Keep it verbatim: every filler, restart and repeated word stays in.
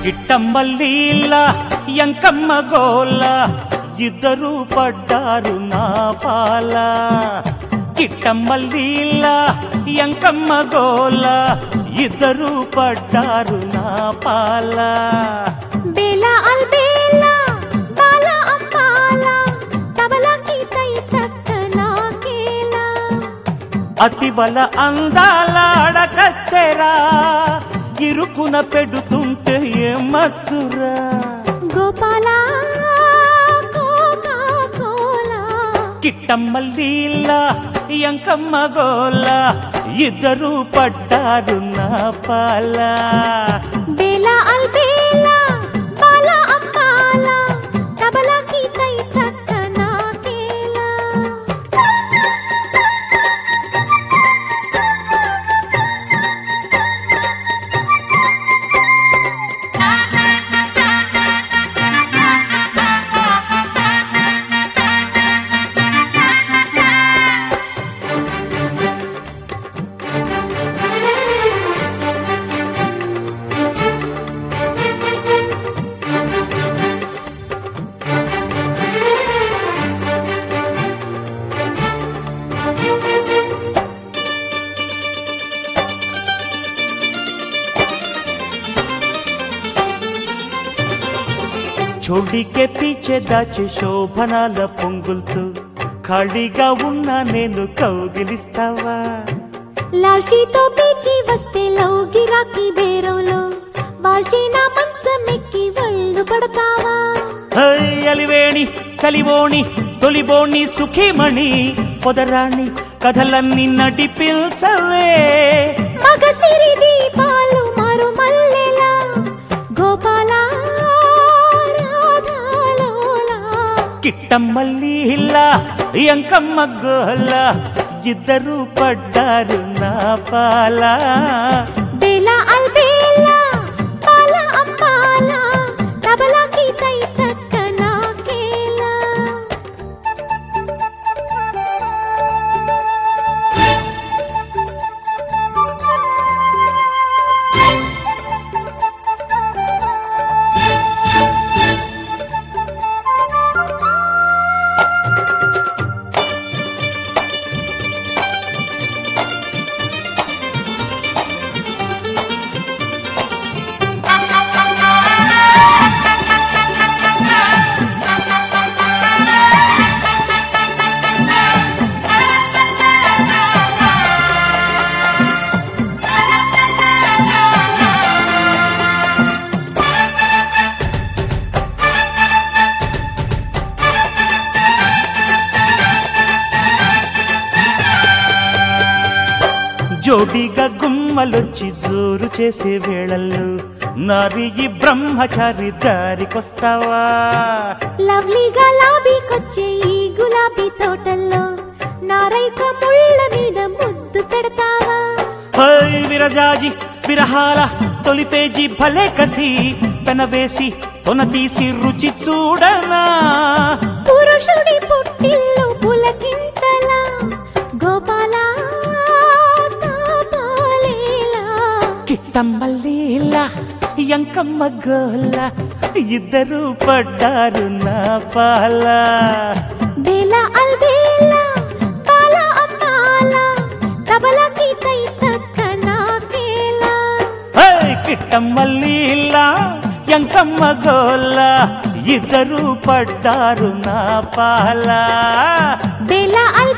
గిట్టమ్మల్లీల ఎంకమ్మ గోల ఇద్దరు పడ్డారు నా పాల. గిట్టమ్మల్లీల ఎంకమ్మ గోల ఇద్దరు పడ్డారు నా పాల. బేలా అల్ బేలా బాలా అమ్మాలా తబలకి తై తక్క నాకేలా. అతిబల అందాల అడకత్తెరా ఇరుకున పెడుతుంటే ఏమత్తురా. గోపాలా కోకా కోలా గిట్టమ్మల్లీల ఎంకమ్మ గోల ఇద్దరు పడ్డారు నా పాల. బేలా అల్ బేలా బాలా అమ్మాలా తబలకి తై తక్క నాకేలా. చోడికే పీచే దాచే శోభనాల పొంగులతో ఖాళీగా ఉన్నా నేను కౌగిలిస్తావా. లాల్చీతో పీచి వస్తే లౌగిరాకి బేరంలో వాల్చిన మంచం ఎక్కి వళ్ళు పడతావా. అలివేణి చలివోణి తొలిబోణి సుఖీమణి పొదరాణి కథలన్నీ నడిపించవే. మగ సిరి దీపాలు మరు మల్లెలా గోపాలా రాధాలోలా. గిట్టమ్మల్లీల ఎంకమ్మ గోల ఇద్దరు పడ్డారు నా పాల. బేలా అల్ బేలా బాలా అమ్మాలా తబలకి తై తక్క నాకేలా. జోడిగా గుమ్మలొచ్చి జోరు చేసే వేళల్లో నారి ఈ బ్రహ్మచారి దారికొస్తావా. లవ్లీగా లాబీకొచ్చే ఈ గులాబీ తోటల్లో నారైక ముళ్ళ మీద ముద్దు పెడతావా. హై విరజాజి విరహాల తొలి పేజీ భలే కసి పెనవేసి కొన తీసి రుచి చూడనా. పురుషుడి పుట్టిల్లు పులకింతలా గోపాలా తాపాలేలా. గిట్టమ్మల్లీల ఎంకమ్మ గోల ఇద్దరు పడ్డారు నా పాల. బేలా అల్ బేలా బాలా అమ్మాలా తబలకి తై తక్క నాకేలా. గిట్టమ్మల్లీల ఎంకమ్మ గోల ఇద్దరు పడ్డారు నా పాల. బేలా అల్